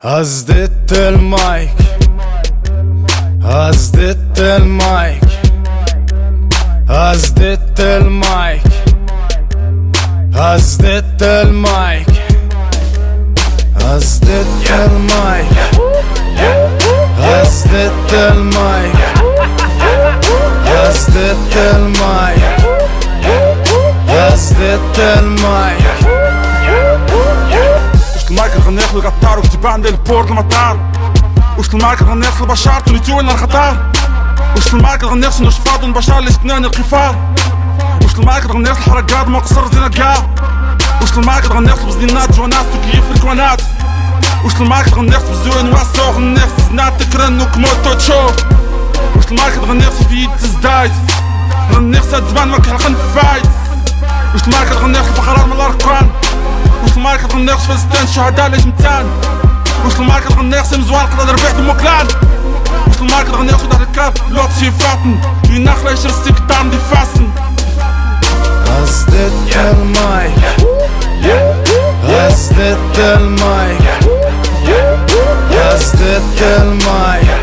هزت المايك هزت المايك هزت المايك هزت المايك هزت المايك هزت المايك هزت المايك هزت المايك. وش المايك اللي غني ياخذ القطار وكتب عندي البورد المطار. وش المايك اللي غني ياخذ البشر تونيتو وين الخطار. وش المايك اللي غني ياخذ نشفاط البشر اللي سكنان القفار. وش المايك اللي غني ياخذ الحركات ما قصر زينة كاع. وش المايك اللي غني ياخذ بزنينات جوانات وكيف الكوانات. وش المايك اللي غني ياخذ بزوين واسو غني ياخذ زنات تكرن وكموتو تشوف. وش المايك اللي غني ياخذ في يد تزدايد غني ياخذ زمان ما كيحرق نفايد. وش المايك اللي غني ياخذ فقرات من الاركان. وش المايك اللي غني ياخذ فلسطين شهداء لجمتان. وش المايك اللي غني ياخذ مزوال قدر ربيع دموكلان. وش المايك اللي غني ياخذ هالكاب لوت شيفاتن ويناخ ليش رستيك دام دي فاسن. هزت المايك هزت المايك هزت المايك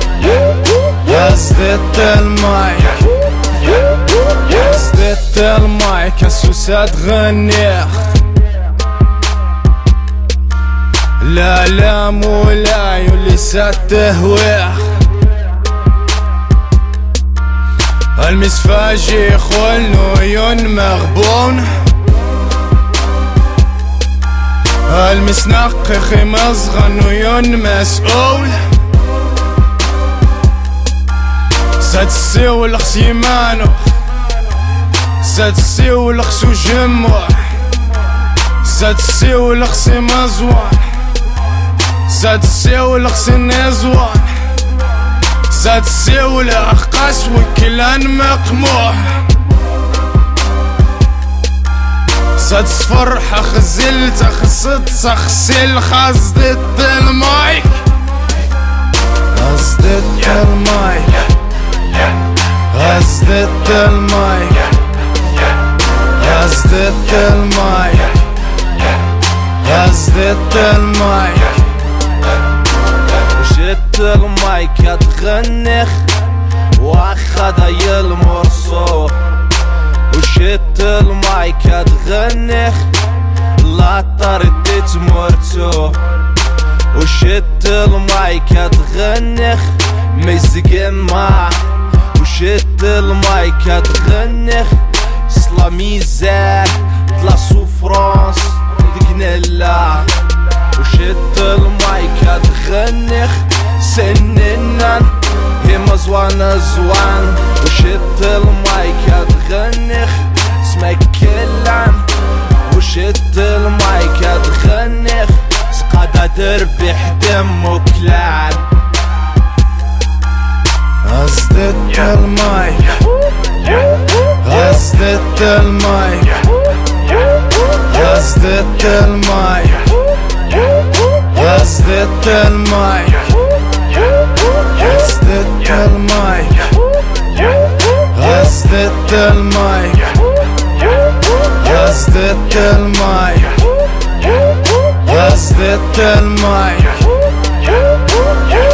هزت المايك هزت المايك السوسات غنيخ لا لا مولاي ولسات تهويخ المسفاجي خل نويون مغبون المسنقخ مصغى نويون مسؤول ساتسيو الخسيمانو ساتسيو الخسو جموع ساتسيو الخسي مزوان ساتسيو الخسي نزوان ساتسيو الأخقاس وكلان مقموح ساتسفرحة خزلت خصت سخسل خزدت المايك هزدت المايك هزدت المايك هزدت المايك هزدت المايك. وشت المايك تغنخ واخدها يلمرصو. وشت المايك تغنخ لا طردت مرتو. وشت المايك تغنخ مزقمع. وشت المايك تغنخ سلاميزة طلع سوفرانس دقنلا. وشت المايك تغنخ سننن هما زوان زوان. وشت المايك تغنخ اسمك كلان. وشت المايك تغنخ سقادة تربح دمو كلان. هزت المايك هزت المايك هزت المايك هزت المايك هزت المايك هزت المايك هزت المايك هزت المايك.